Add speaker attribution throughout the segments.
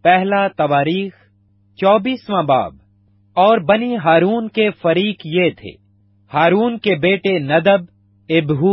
Speaker 1: पहला तवारीख 24वां बाब। और बनी हारून के फरीक ये थे, हारून के बेटे नदब, इब्हू,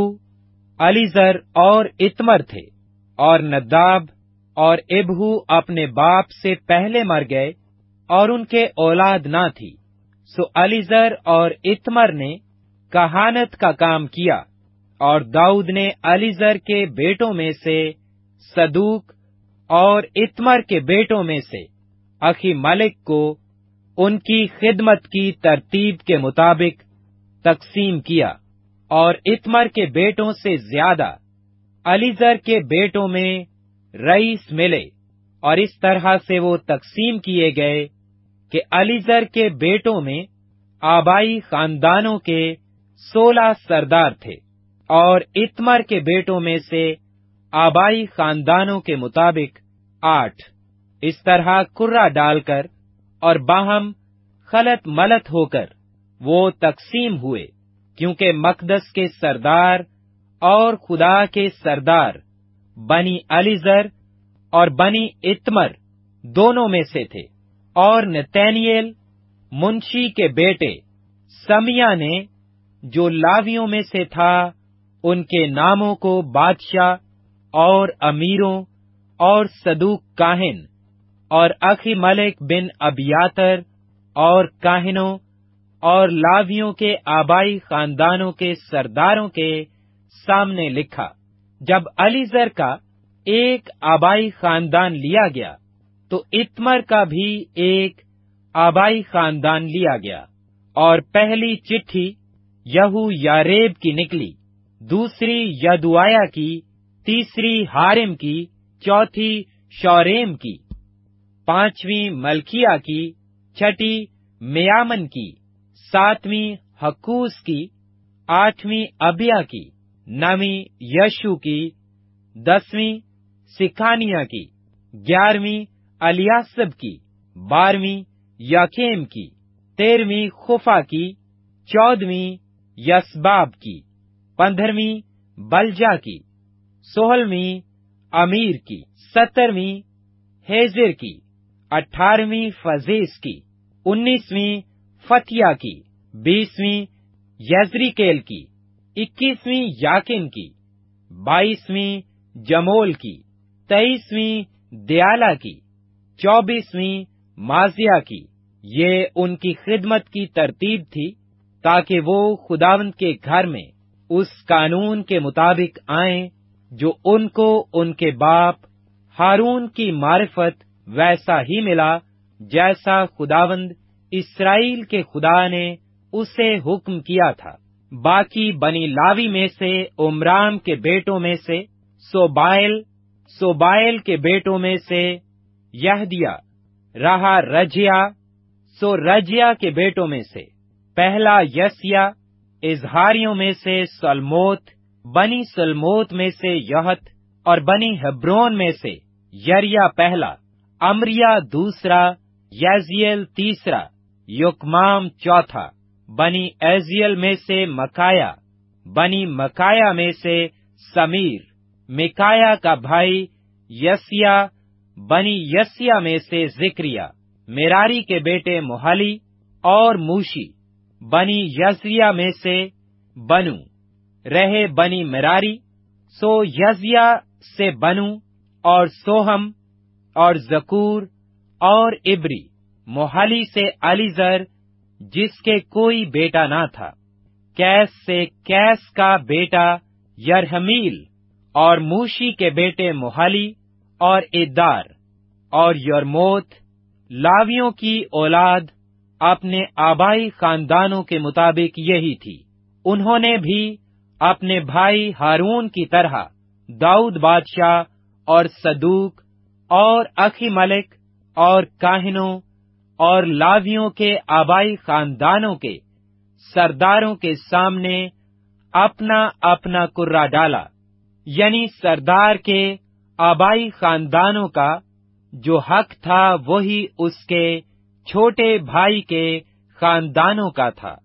Speaker 1: अलीजर और इतमर थे। और नदाब और इब्हू अपने बाप से पहले मर गए और उनके औलाद ना थी, सो अलीजर और इतमर ने कहानत का काम किया। और दाऊद ने अलीजर के बेटों में से सदूक और इतमर के बेटों में से अखीमलेक को उनकी खिदमत की तरतीब के मुताबिक तकसीम किया। और इतमर के बेटों से ज्यादा अलीजर के बेटों में रईस मिले, और इस तरह से वो तकसीम किए गए कि अलीजर के बेटों में आबाई खानदानों के 16 सरदार थे, और इतमर के बेटों में से आबाई खानदानों के मुताबिक 8। इस तरह कुर्रा डालकर और बाहम खलत मलत होकर वो तकसीम हुए, क्योंकि मकदस के सरदार और खुदा के सरदार बनी अलीजर और बनी इतमर दोनों में से थे। और नतैनिएल मुंशी के बेटे समिया ने, जो लावियों में से था, उनके नामों को बादशाह और अमीरों और सदूक काहिन और अखीमलेक बिन अबियातर और काहिनों और लावियों के आबाई खानदानों के सरदारों के सामने लिखा। जब अलीजर का एक आबाई खानदान लिया गया, तो इतमर का भी एक आबाई खानदान लिया गया। और पहली चिट्ठी यहू यारेब की निकली, दूसरी यदुआया की, तीसरी हारिम की, चौथी शौरेम की, पांचवी मलकिया की, छठी मियामन की, सातवीं हक्कूस की, आठवीं अबिया की, नवीं यशु की, 10वीं सिखानिया की, 11वीं अलियासब की, 12वीं याकेम की, 13वीं खुफा की, 14वीं यसबाब की, 15वीं बलजा की, 16वीं अमीर की, 17वीं हेजिर की, 18वीं फजेस की, 19वीं फतिया की, 20वीं यजरीकेल की, 21वीं याकिन की, 22वीं जमोल की, 23वीं दयाला की, 24वीं माजिया की। ये उनकी खिदमत की तरतीब थी, ताकि वो खुदावंद के घर में उस कानून के मुताबिक आएं जो उनको उनके बाप हारून की मारिफत वैसा ही मिला जैसा खुदावंद इस्राएल के खुदा ने उसे हुक्म किया था। बाकी बनी लावी में से उमराम के बेटों में से सोबाइल, सोबाइल के बेटों में से यहदिया रहा, रजिया, सो रजिया के बेटों में से पहला यसिया, इजहारियों में से सलमोत, बनी सलमोत में से यहत, और बनी हेब्रोन में से यरिया पहला, अमरिया दूसरा, यज़ीएल तीसरा, योकमाम चौथा, बनी एजियल में से मकाया, बनी मकाया में से समीर, मिकाया का भाई यसिया, बनी यसिया में से जिक्रिया, मेरारी के बेटे मोहली और मूशी, बनी यजिया में से बनु रहे, बनी मेरारी, सो यजिया से बनु और सोहम और जकूर और इब्री, मोहली से अलीजर जिसके कोई बेटा ना था, कैस से कैस का बेटा यरहमील, और मूशी के बेटे मोहली और इद्दार और यरमोत। लावियों की औलाद अपने आबाई खानदानों के मुताबिक यही थी। उन्होंने भी अपने भाई हारून की तरह दाऊद बादशाह और सदूक और अखीमलेक और काहिनों और लावियों के आबाई खानदानों के सरदारों के सामने अपना अपना कुर्रा डाला, यानी सरदार के आबाई खानदानों का जो हक था वही उसके छोटे भाई के खानदानों का था।